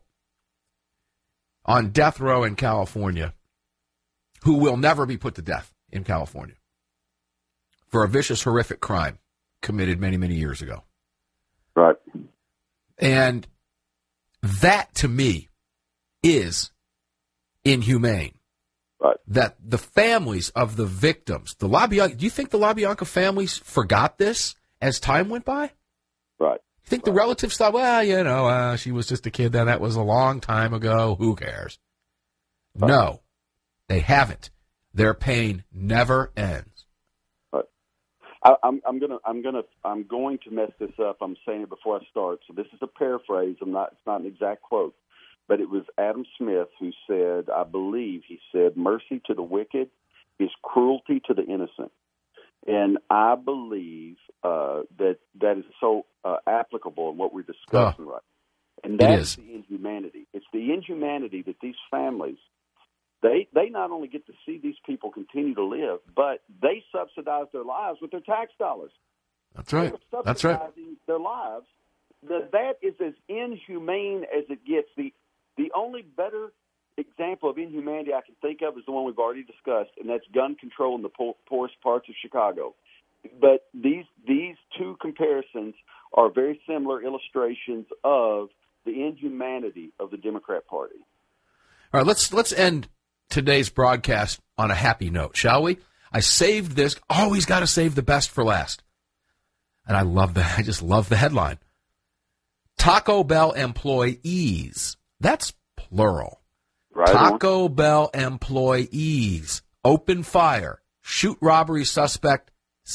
on death row in California who will never be put to death in California for a vicious, horrific crime committed many, many years ago. Right. And that, to me, is inhumane. Right. That the families of the victims, do you think the LaBianca families forgot this as time went by? Right. You think the relatives thought, well, she was just a kid then, that was a long time ago, who cares? Right. No, they haven't. Their pain never ends. Right. I'm going to mess this up. I'm saying it before I start. So this is a paraphrase. It's not an exact quote. But it was Adam Smith who said, I believe he said, mercy to the wicked is cruelty to the innocent. And I believe that is so applicable in what we're discussing right. And that's the inhumanity. It's the inhumanity that these families, they not only get to see these people continue to live, but they subsidize their lives with their tax dollars. That's right. That's right. Their lives. That is as inhumane as it gets. The only better example of inhumanity I can think of is the one we've already discussed, and that's gun control in the poorest parts of Chicago. But these two comparisons are very similar illustrations of the inhumanity of the Democrat Party. All right, let's end today's broadcast on a happy note, shall we? I saved this. Always got to save the best for last. And I just love the headline. Taco Bell employees That's plural. Right. Taco Bell employees open fire, shoot robbery suspect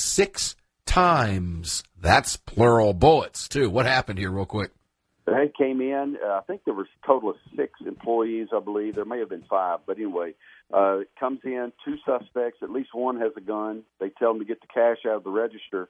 6 times. That's plural bullets, too. What happened here real quick? They came in. I think there was a total of 6 employees, I believe. There may have been 5, but anyway, it comes in, 2 suspects. At least one has a gun. They tell them to get the cash out of the register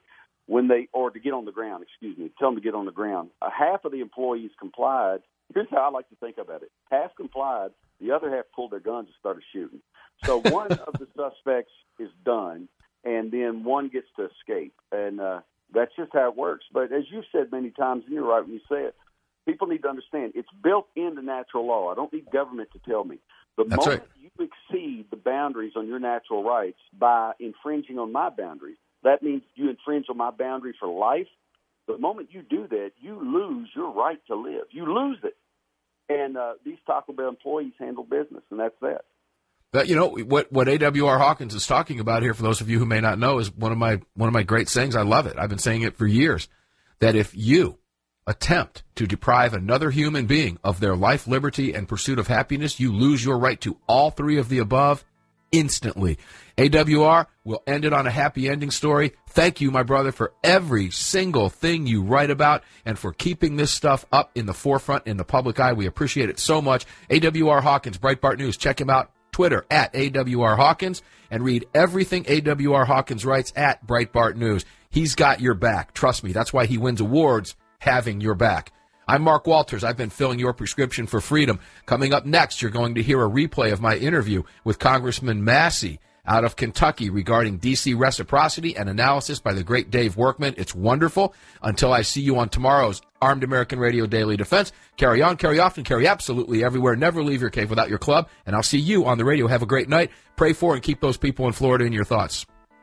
or to get on the ground, tell them to get on the ground. Half of the employees complied. Here's how I like to think about it. Half complied. The other half pulled their guns and started shooting. So one of the suspects is done, and then one gets to escape. And that's just how it works. But as you've said many times, and you're right when you say it, people need to understand it's built into natural law. I don't need government to tell me. The That's moment right. you exceed the boundaries on your natural rights by infringing on my boundaries, that means you infringe on my boundary for life. The moment you do that, you lose your right to live. You lose it. And these Taco Bell employees handle business, and that's that. But, you know, what A.W.R. Hawkins is talking about here, for those of you who may not know, is one of my great sayings. I love it. I've been saying it for years, that if you attempt to deprive another human being of their life, liberty, and pursuit of happiness, you lose your right to all 3 of the above instantly. AWR, we'll end it on a happy ending story. Thank you, my brother, for every single thing you write about and for keeping this stuff up in the forefront in the public eye. We appreciate it so much. AWR Hawkins, Breitbart News. Check him out. Twitter at AWR Hawkins, and read everything AWR Hawkins writes at Breitbart News. He's got your back. Trust me. That's why he wins awards, having your back. I'm Mark Walters. I've been filling your prescription for freedom. Coming up next, you're going to hear a replay of my interview with Congressman Massey out of Kentucky regarding D.C. reciprocity and analysis by the great Dave Workman. It's wonderful. Until I see you on tomorrow's Armed American Radio Daily Defense, carry on, carry often, carry absolutely everywhere. Never leave your cave without your club. And I'll see you on the radio. Have a great night. Pray for and keep those people in Florida in your thoughts.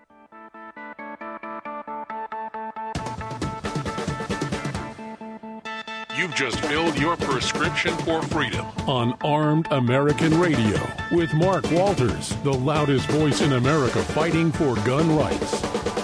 You've just filled your prescription for freedom on Armed American Radio with Mark Walters, the loudest voice in America fighting for gun rights.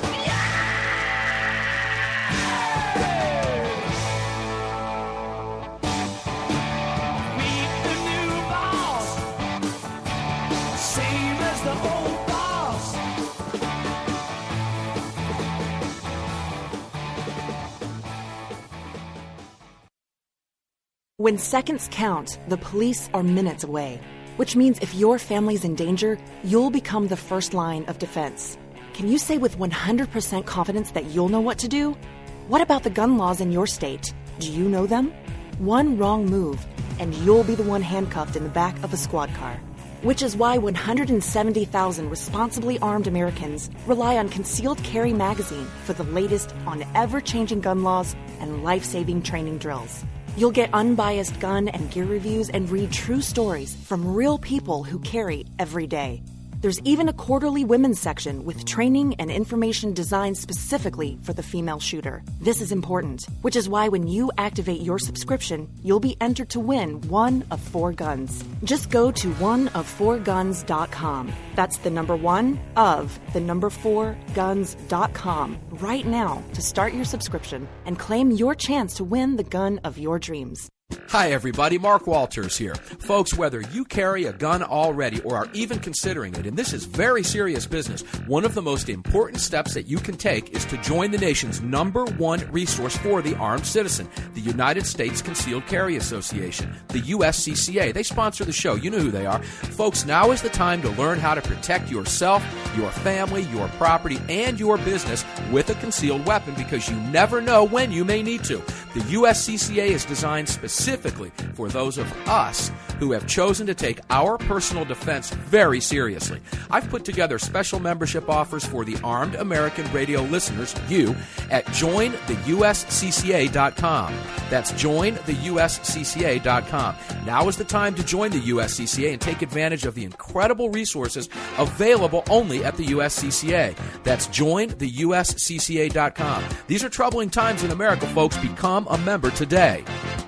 When seconds count, the police are minutes away, which means if your family's in danger, you'll become the first line of defense. Can you say with 100% confidence that you'll know what to do? What about the gun laws in your state? Do you know them? One wrong move, and you'll be the one handcuffed in the back of a squad car. Which is why 170,000 responsibly armed Americans rely on Concealed Carry Magazine for the latest on ever-changing gun laws and life-saving training drills. You'll get unbiased gun and gear reviews and read true stories from real people who carry every day. There's even a quarterly women's section with training and information designed specifically for the female shooter. This is important, which is why when you activate your subscription, you'll be entered to win one of 4 guns. Just go to oneof4guns.com. That's the number 1 of the number 4guns.com right now to start your subscription and claim your chance to win the gun of your dreams. Hi, everybody. Mark Walters here. Folks, whether you carry a gun already or are even considering it, and this is very serious business, one of the most important steps that you can take is to join the nation's number 1 resource for the armed citizen, the United States Concealed Carry Association, the USCCA. They sponsor the show. You know who they are. Folks, now is the time to learn how to protect yourself, your family, your property, and your business with a concealed weapon, because you never know when you may need to. The USCCA is designed specifically for those of us who have chosen to take our personal defense very seriously. I've put together special membership offers for the Armed American Radio listeners, you, at jointheuscca.com. That's jointheuscca.com. Now is the time to join the USCCA and take advantage of the incredible resources available only at the USCCA. That's jointheuscca.com. These are troubling times in America, folks. Become a member today.